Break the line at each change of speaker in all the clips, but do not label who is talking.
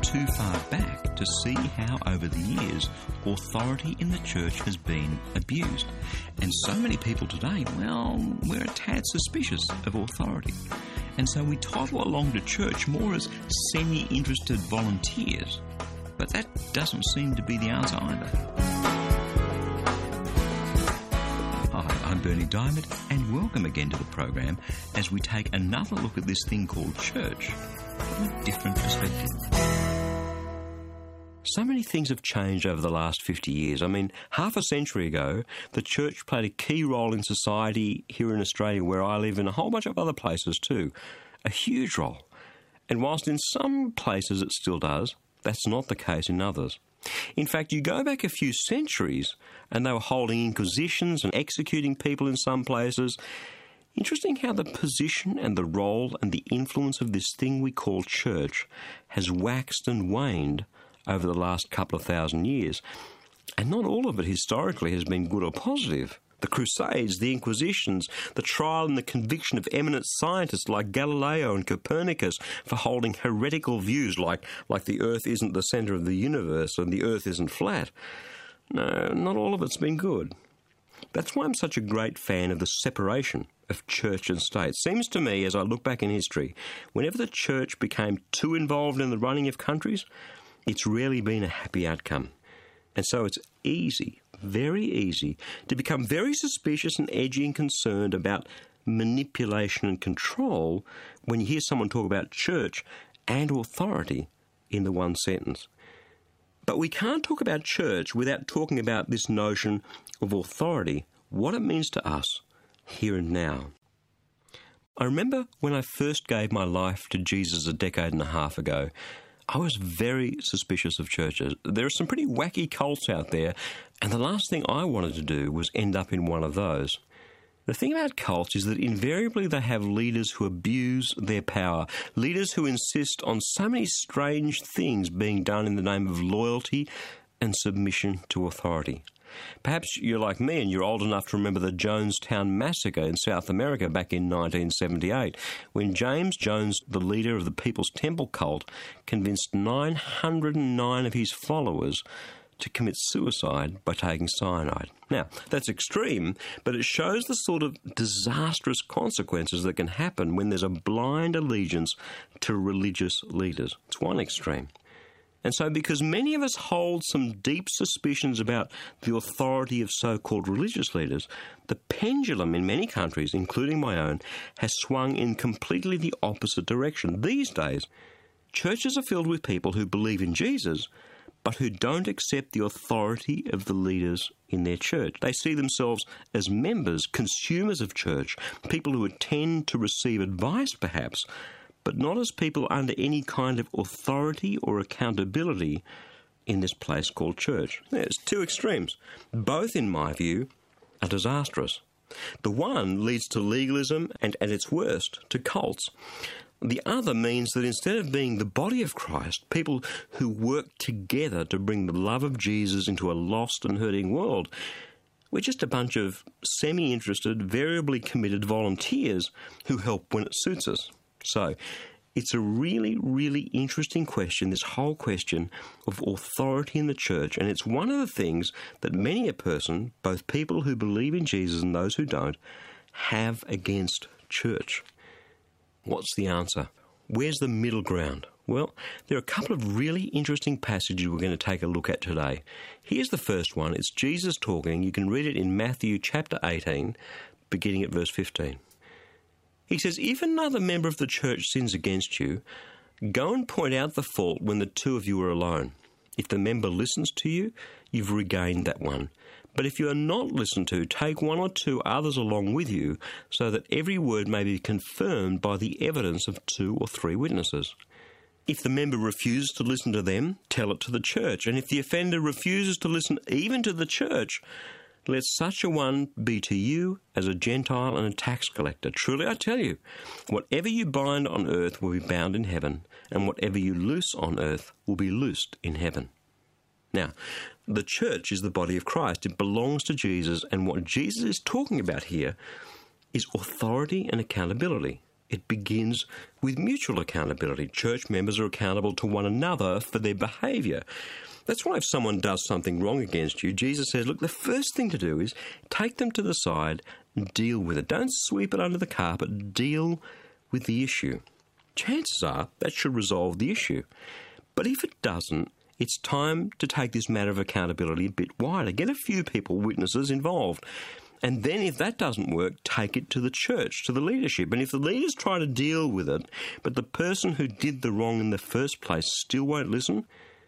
too far back to see how over the years authority in the church has been abused. And so many people today, well, we're a tad suspicious of authority. And so we toddle along to church more as semi-interested volunteers. But that doesn't seem to be the answer either. Hi, I'm Bernie Diamond, and welcome again to the program as we take another look at this thing called church from a different perspective. So many things have changed over the last 50 years. I mean, half a century ago, the church played a key role in society here in Australia, where I live, and a whole bunch of other places too. A huge role. And whilst in some places it still does, that's not the case in others. In fact, you go back a few centuries and they were holding inquisitions and executing people in some places. Interesting how the position and the role and the influence of this thing we call church has waxed and waned over the last couple of thousand years. And not all of it historically has been good or positive. The Crusades, the Inquisitions, the trial and the conviction of eminent scientists like Galileo and Copernicus for holding heretical views like the Earth isn't the centre of the universe and the Earth isn't flat. No, not all of it's been good. That's why I'm such a great fan of the separation of church and state. It seems to me, as I look back in history, whenever the church became too involved in the running of countries, it's rarely been a happy outcome. And so it's easy, very easy, to become very suspicious and edgy and concerned about manipulation and control when you hear someone talk about church and authority in the one sentence. But we can't talk about church without talking about this notion of authority, what it means to us here and now. I remember when I first gave my life to Jesus a decade and a half ago, I was very suspicious of churches. There are some pretty wacky cults out there, and the last thing I wanted to do was end up in one of those. The thing about cults is that invariably they have leaders who abuse their power, leaders who insist on so many strange things being done in the name of loyalty and submission to authority. Perhaps you're like me and you're old enough to remember the Jonestown Massacre in South America back in 1978, when James Jones, the leader of the People's Temple cult, convinced 909 of his followers to commit suicide by taking cyanide. Now, that's extreme, but it shows the sort of disastrous consequences that can happen when there's a blind allegiance to religious leaders. It's one extreme. And so because many of us hold some deep suspicions about the authority of so-called religious leaders, the pendulum in many countries, including my own, has swung in completely the opposite direction. These days, churches are filled with people who believe in Jesus, but who don't accept the authority of the leaders in their church. They see themselves as members, consumers of church, people who attend to receive advice perhaps, but not as people under any kind of authority or accountability in this place called church. There's two extremes. Both, in my view, are disastrous. The one leads to legalism and, at its worst, to cults. The other means that instead of being the body of Christ, people who work together to bring the love of Jesus into a lost and hurting world, we're just a bunch of semi-interested, variably committed volunteers who help when it suits us. So, it's a really, really interesting question, this whole question of authority in the church, and it's one of the things that many a person, both people who believe in Jesus and those who don't, have against church. What's the answer? Where's the middle ground? Well, there are a couple of really interesting passages we're going to take a look at today. Here's the first one. It's Jesus talking. You can read it in Matthew chapter 18, beginning at verse 15. He says, "If another member of the church sins against you, go and point out the fault when the two of you are alone. If the member listens to you, you've regained that one. But if you are not listened to, take one or two others along with you, so that every word may be confirmed by the evidence of 2 or 3 witnesses. If the member refuses to listen to them, tell it to the church. And if the offender refuses to listen even to the church, let such a one be to you as a Gentile and a tax collector. Truly I tell you, whatever you bind on earth will be bound in heaven, and whatever you loose on earth will be loosed in heaven." Now, the church is the body of Christ. It belongs to Jesus, and what Jesus is talking about here is authority and accountability. It begins with mutual accountability. Church members are accountable to one another for their behaviour. That's why if someone does something wrong against you, Jesus says, look, the first thing to do is take them to the side and deal with it. Don't sweep it under the carpet. Deal with the issue. Chances are that should resolve the issue. But if it doesn't, it's time to take this matter of accountability a bit wider. Get a few people, witnesses involved. And then if that doesn't work, take it to the church, to the leadership. And if the leaders try to deal with it, but the person who did the wrong in the first place still won't listen,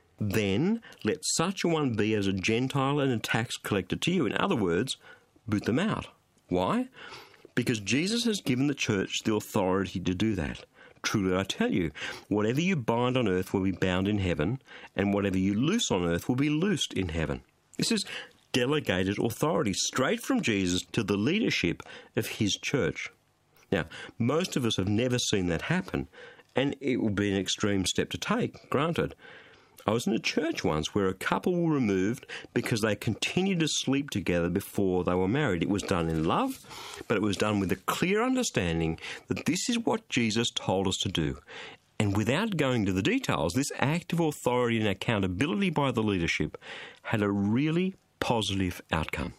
then let such a one be as a Gentile and a tax collector to you. In other words, boot them out. Why? Because Jesus has given the church the authority to do that. Truly I tell you, whatever you bind on earth will be bound in heaven, and whatever you loose on earth will be loosed in heaven. This is delegated authority straight from Jesus to the leadership of his church. Now, most of us have never seen that happen, and it will be an extreme step to take, granted. I was in a church once where a couple were removed because they continued to sleep together before they were married. It was done in love, but it was done with a clear understanding that this is what Jesus told us to do. And without going to the details, this act of authority and accountability by the leadership had a really positive outcome.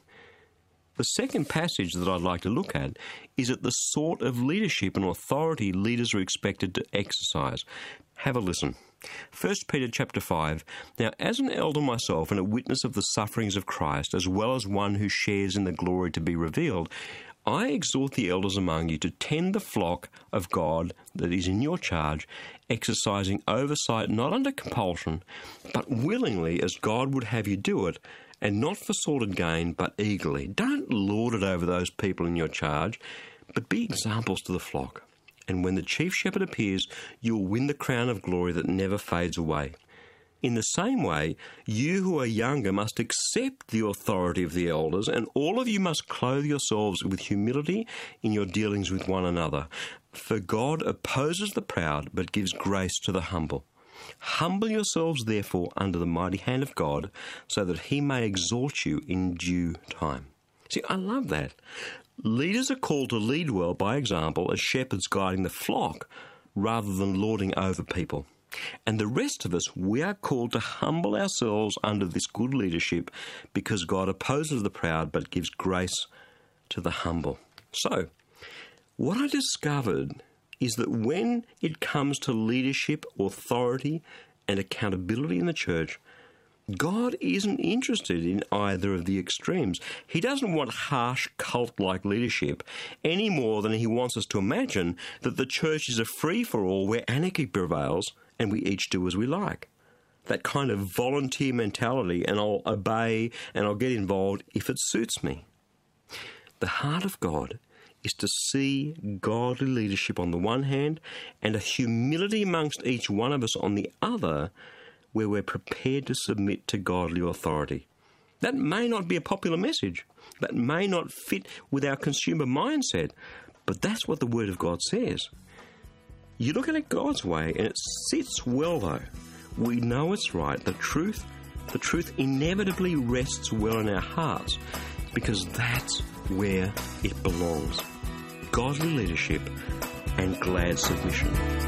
The second passage that I'd like to look at is at the sort of leadership and authority leaders are expected to exercise. Have a listen. 1 Peter chapter 5, Now as an elder myself and a witness of the sufferings of Christ, as well as one who shares in the glory to be revealed, I exhort the elders among you to tend the flock of God that is in your charge, exercising oversight not under compulsion, but willingly as God would have you do it, and not for sordid gain, but eagerly. Don't lord it over those people in your charge, but be examples to the flock. And when the chief shepherd appears, you will win the crown of glory that never fades away. In the same way, you who are younger must accept the authority of the elders, and all of you must clothe yourselves with humility in your dealings with one another. For God opposes the proud, but gives grace to the humble. Humble yourselves, therefore, under the mighty hand of God, so that he may exalt you in due time. See, I love that. Leaders are called to lead well by example as shepherds guiding the flock rather than lording over people. And the rest of us, we are called to humble ourselves under this good leadership because God opposes the proud but gives grace to the humble. So, what I discovered is that when it comes to leadership, authority, and accountability in the church, God isn't interested in either of the extremes. He doesn't want harsh cult-like leadership any more than he wants us to imagine that the church is a free-for-all where anarchy prevails and we each do as we like. That kind of volunteer mentality, and I'll obey and I'll get involved if it suits me. The heart of God is to see godly leadership on the one hand and a humility amongst each one of us on the other, where we're prepared to submit to godly authority. That may not be a popular message. That may not fit with our consumer mindset, but that's what the Word of God says. You look at it God's way, and it sits well, though. We know it's right. The truth inevitably rests well in our hearts, because that's where it belongs. Godly leadership and glad submission.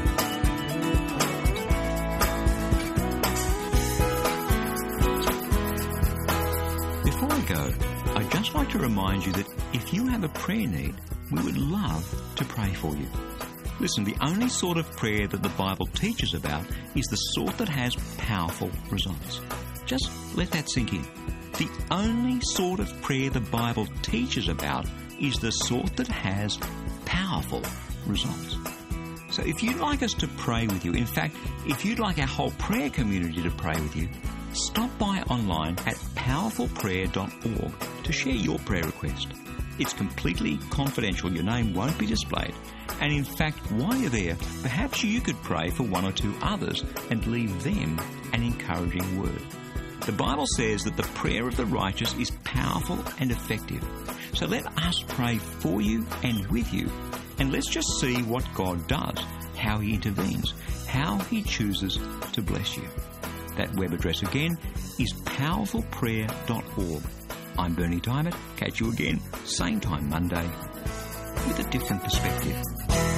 Before I go, I'd just like to remind you that if you have a prayer need, we would love to pray for you. Listen, the only sort of prayer that the Bible teaches about is the sort that has powerful results. Just let that sink in. The only sort of prayer the Bible teaches about is the sort that has powerful results. So if you'd like us to pray with you, in fact, if you'd like our whole prayer community to pray with you, stop by online at powerfulprayer.org to share your prayer request. It's completely confidential. Your name won't be displayed. And in fact, while you're there, perhaps you could pray for one or two others and leave them an encouraging word. The Bible says that the prayer of the righteous is powerful and effective. So let us pray for you and with you, and let's just see what God does, how he intervenes, how he chooses to bless you. That web address again is powerfulprayer.org. I'm Bernie Diamond. Catch you again, same time Monday, with a different perspective.